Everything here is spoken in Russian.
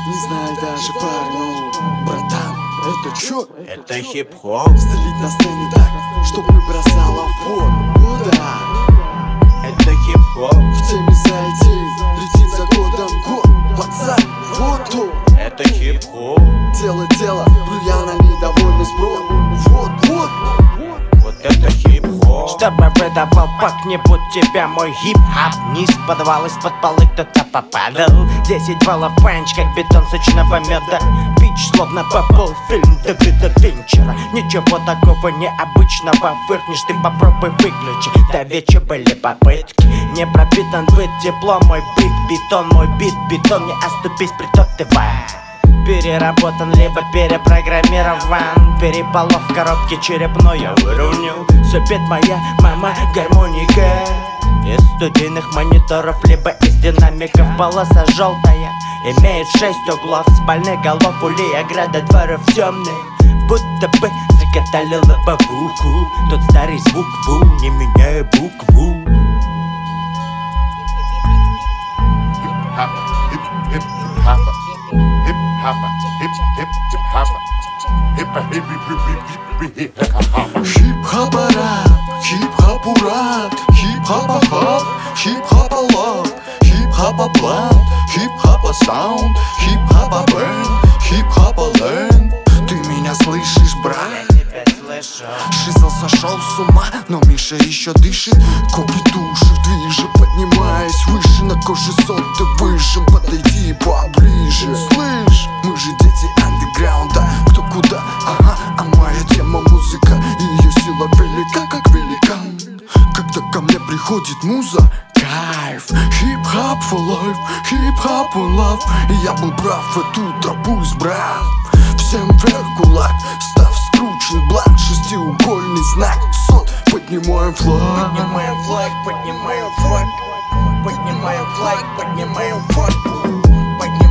Не знаю даже пару, братан, это чё? Это хип-хоп. Стрелить на сцене так, чтоб не бросало в пот. Да, Это хип-хоп. в теме зайти, летит за годом год. Пацан, вот он. Это хип-хоп. Дело, Брюяна недовольный сброд. Вот. Вот это хип-хоп. Чтобы выдавал как-нибудь тебя мой хип-хап. Низ подвал, из-под полы кто-то попадал. 10 баллов панч, как бетон сочного меда. Бич словно попал в фильм Дэвида Финчера. Ничего такого необычного, выркнешь, ты попробуй выключи. До вечера были попытки, не пропитан быть теплом. Мой бит, бетон, мой бит, бетон. Не оступись, приток ты переработан, либо перепрограммирован. Переполох в коробке черепной я выровнял. Сопет моя мама гармоника из студийных мониторов, либо из динамиков. Полоса желтая имеет 6 углов. Спальных голов улей, ограда дворов темных. Будто бы закатали лобовуху. Тот старый звук ву, не меняя букву. Хип-хапа-рап, хип-хапу-рап, хип-хапа-хап, хип-хапа-лап, хип-хапа-план, хип-хапа-саунд, хип-хапа-бэнд, хип-хапа-ленд. Ты меня слышишь, брат? Я тебя слышу. Шизл сошел с ума, но Миша еще дышит. Копи души в движе, поднимаясь выше. На коже соты выжим, подойди поближе. Слышь, мы же дети андеграунда. Кто куда, ага, а моя тема музыка. И ее сила велика, как великан. Когда ко мне приходит муза, кайф. Хип-хап for life, хип-хап one love. И я был прав, эту тропу избрал. Всем вверх кулак, став скручен бланк. Шестиугольный знак, сот, поднимаем флаг. Поднимаем флаг, поднимаем флаг. Поднимаем флаг, поднимаем флаг.